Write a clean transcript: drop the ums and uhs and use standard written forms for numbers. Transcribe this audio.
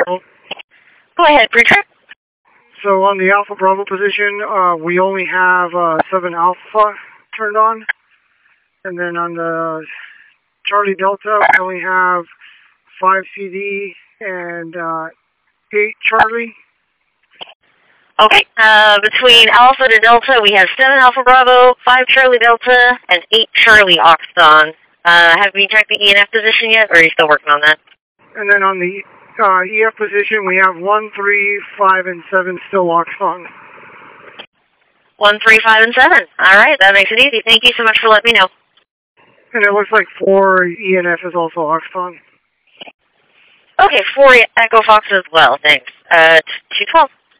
Go ahead, Preacher. So on the Alpha Bravo position, we only have 7 Alpha turned on. And then on the Charlie Delta, we only have 5 CD and 8 Charlie. Okay, between Alpha to Delta, we have 7 Alpha Bravo, 5 Charlie Delta, and 8 Charlie Oxton. Have you checked the ENF position yet, or are you still working on that? And then on the EF position, we have 1, 3, 5, and 7 still Oxton. 1, 3, 5, and 7. All right, that makes it easy. Thank you so much for letting me know. And it looks like 4 ENF is also Oxton. Okay, 4 Echo Fox as well, thanks. 212.